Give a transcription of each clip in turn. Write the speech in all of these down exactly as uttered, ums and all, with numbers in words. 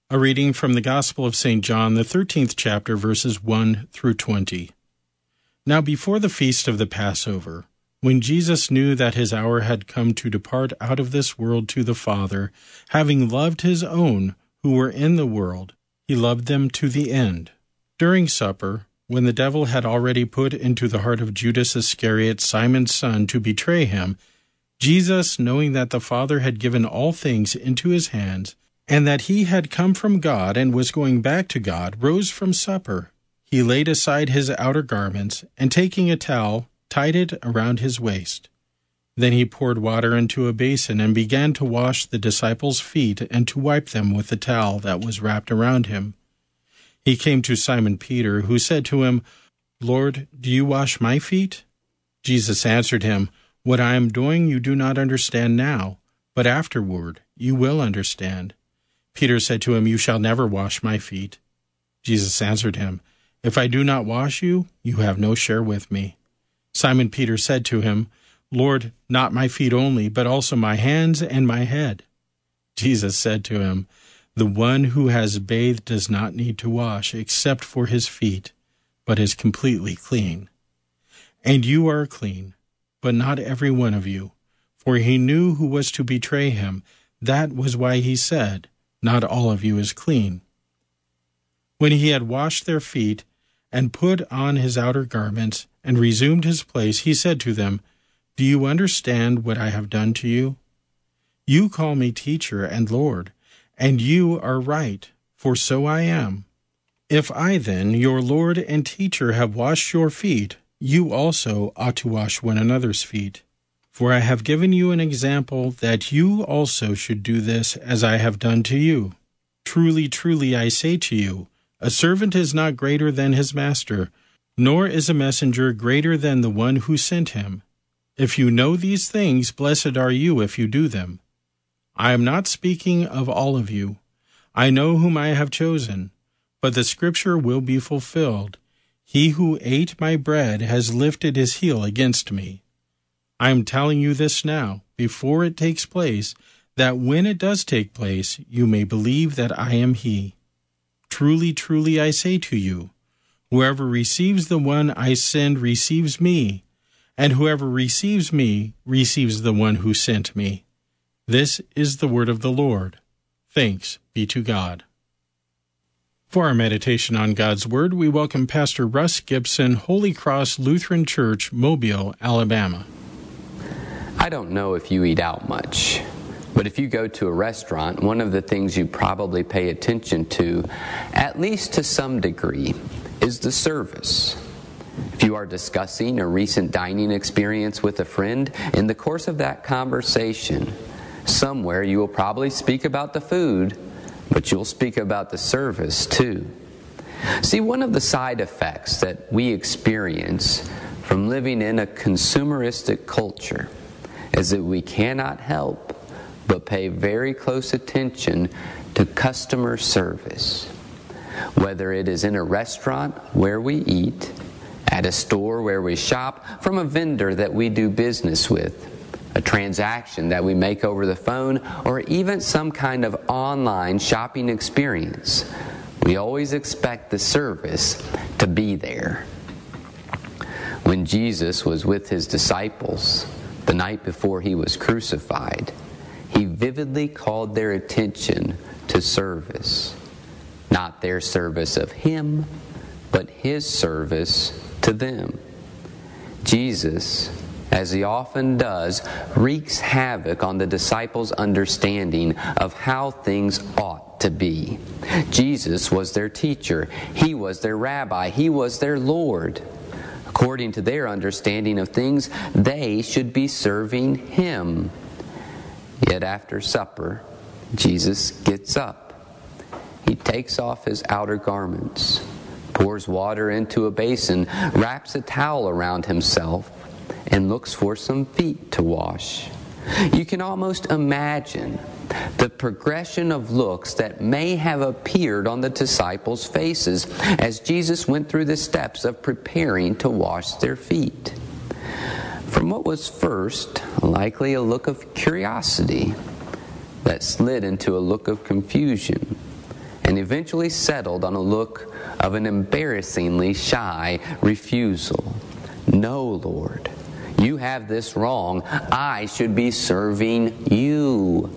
A reading from the Gospel of Saint John, the thirteenth chapter, verses one through twenty. Now before the feast of the Passover, when Jesus knew that his hour had come to depart out of this world to the Father, having loved his own who were in the world, he loved them to the end. During supper, when the devil had already put into the heart of Judas Iscariot, Simon's son, to betray him, Jesus, knowing that the Father had given all things into his hands, and that he had come from God and was going back to God, rose from supper. He laid aside his outer garments, and taking a towel, tied it around his waist. Then he poured water into a basin and began to wash the disciples' feet and to wipe them with the towel that was wrapped around him. He came to Simon Peter, who said to him, "Lord, do you wash my feet?" Jesus answered him, "What I am doing you do not understand now, but afterward you will understand." Peter said to him, "You shall never wash my feet." Jesus answered him, "If I do not wash you, you have no share with me." Simon Peter said to him, "Lord, not my feet only, but also my hands and my head." Jesus said to him, "The one who has bathed does not need to wash except for his feet, but is completely clean. And you are clean, but not every one of you." For he knew who was to betray him. That was why he said, "Not all of you is clean." When he had washed their feet and put on his outer garments and resumed his place, he said to them, "Do you understand what I have done to you? You call me teacher and Lord, and you are right, for so I am. If I then, your Lord and teacher, have washed your feet, you also ought to wash one another's feet. For I have given you an example that you also should do this as I have done to you. Truly, truly, I say to you, a servant is not greater than his master, nor is a messenger greater than the one who sent him. If you know these things, blessed are you if you do them. I am not speaking of all of you. I know whom I have chosen, but the scripture will be fulfilled. He who ate my bread has lifted his heel against me. I am telling you this now, before it takes place, that when it does take place, you may believe that I am he. Truly, truly, I say to you, whoever receives the one I send receives me, and whoever receives me receives the one who sent me. This is the word of the Lord. Thanks be to God." For our meditation on God's Word, we welcome Pastor Russ Gibson, Holy Cross Lutheran Church, Mobile, Alabama. I don't know if you eat out much, but if you go to a restaurant, one of the things you probably pay attention to, at least to some degree, is the service. If you are discussing a recent dining experience with a friend, in the course of that conversation, somewhere you will probably speak about the food, but you'll speak about the service too. See, one of the side effects that we experience from living in a consumeristic culture is that we cannot help but pay very close attention to customer service. Whether it is in a restaurant where we eat, at a store where we shop, from a vendor that we do business with, a transaction that we make over the phone, or even some kind of online shopping experience, we always expect the service to be there. When Jesus was with his disciples the night before he was crucified, he vividly called their attention to service. Not their service of him, but his service to them. Jesus, as he often does, wreaks havoc on the disciples' understanding of how things ought to be. Jesus was their teacher. He was their rabbi. He was their Lord. According to their understanding of things, they should be serving him. Yet after supper, Jesus gets up. He takes off his outer garments, pours water into a basin, wraps a towel around himself, and looks for some feet to wash. You can almost imagine the progression of looks that may have appeared on the disciples' faces as Jesus went through the steps of preparing to wash their feet. From what was first likely a look of curiosity that slid into a look of confusion, and eventually settled on a look of an embarrassingly shy refusal. No, Lord, you have this wrong. I should be serving you.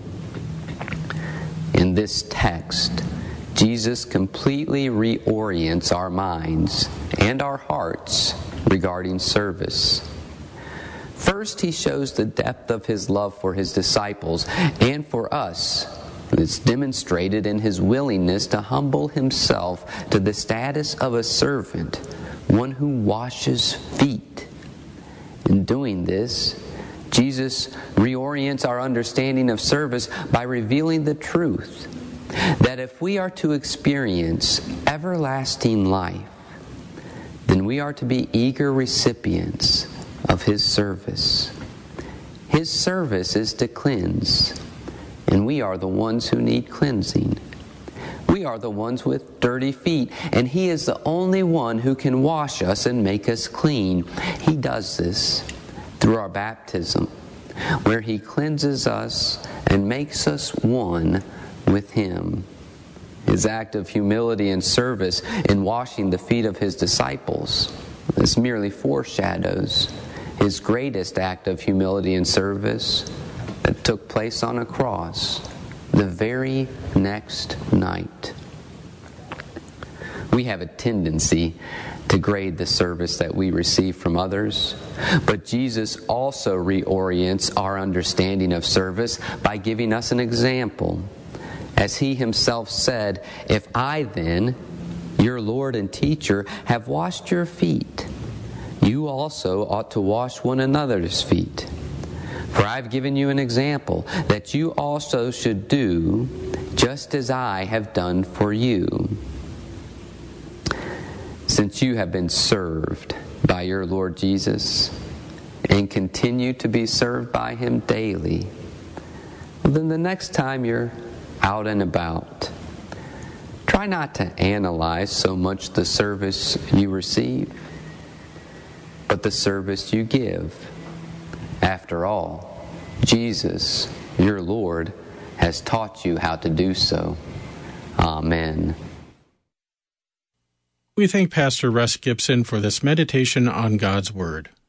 In this text, Jesus completely reorients our minds and our hearts regarding service. First, he shows the depth of his love for his disciples and for us. It's demonstrated in his willingness to humble himself to the status of a servant, one who washes feet. In doing this, Jesus reorients our understanding of service by revealing the truth that if we are to experience everlasting life, then we are to be eager recipients of his service. His service is to cleanse, and we are the ones who need cleansing. We are the ones with dirty feet, and he is the only one who can wash us and make us clean. He does this through our baptism, where he cleanses us and makes us one with him. His act of humility and service in washing the feet of his disciples, this merely foreshadows his greatest act of humility and service that took place on a cross the very next night. We have a tendency to grade the service that we receive from others, but Jesus also reorients our understanding of service by giving us an example. As he himself said, "If I then, your Lord and teacher, have washed your feet, you also ought to wash one another's feet. For I've given you an example, that you also should do just as I have done for you." Since you have been served by your Lord Jesus and continue to be served by him daily, well, then the next time you're out and about, try not to analyze so much the service you receive, but the service you give. After all, Jesus, your Lord, has taught you how to do so. Amen. We thank Pastor Russ Gibson for this meditation on God's Word.